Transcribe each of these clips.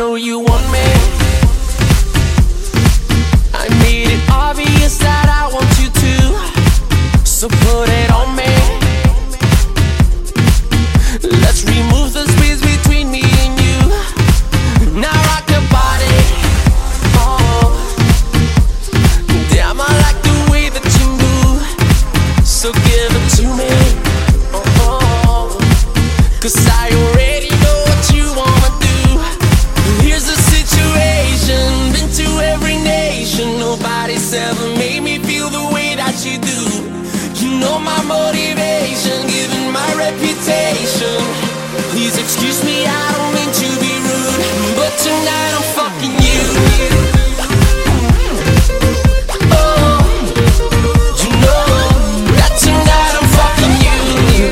know you want me. I made it obvious that I want you to, so put it on me. Let's remove the space between me and you. Now rock your body. Oh, damn, I like the way that you move, so give it to me. Oh, 'cause I already know what you wanna do. Here's the situation, been to every nation. Nobody's ever made me feel the way that you do. You know my motivation, given my reputation. Please excuse me, I don't mean to be rude, but tonight I'm fucking you. Oh, you know that tonight I'm fucking you.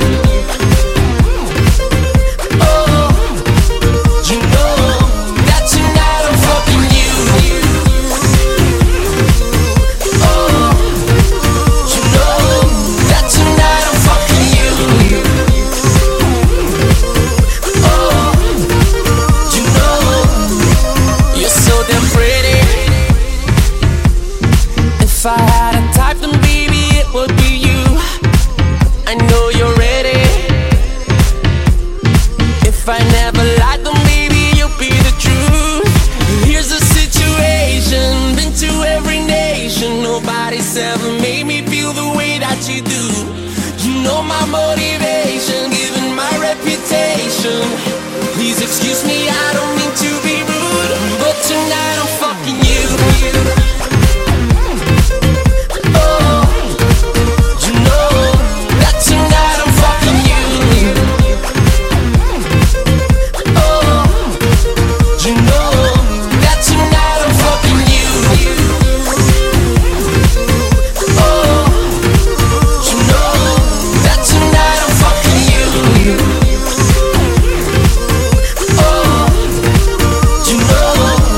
Oh, you know that tonight I'm fucking you. Oh, you know that tonight I'm fucking you. Oh, you know you're so damn pretty. If I had a type, then baby it would be you. I know you're ready. If I never lied, then baby you'll be the truth. Here's the situation, been to every nation. Nobody's ever made me feel the way that you do. You know my motivation, given my reputation. Please excuse me, I don't mean to be rude, but tonight I'm fucking you. Oh, you know that tonight I'm fucking you. Oh, you know that tonight I'm fucking you. Oh, you know that tonight I'm fucking you. Oh, you know.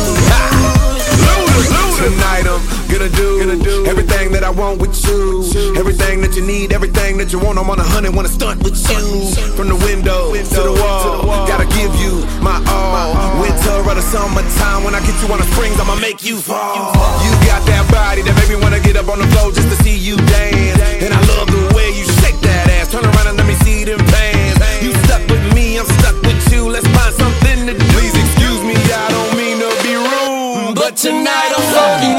Tonight I'm gonna do everything that I want with you. Everything that you need, everything that you want. I'm on 100, wanna stunt with you. From the window to the wall, gotta give you my all. Winter or the summertime, when I get you on the springs, I'ma make you fall. You got that body that make me wanna get up on the floor just to see you dance. And I love the way you shake that ass. Turn around and let me see them pants. You stuck with me, I'm stuck with you. Let's find something to do. Please excuse me, I don't mean to be rude, But tonight I'm fucking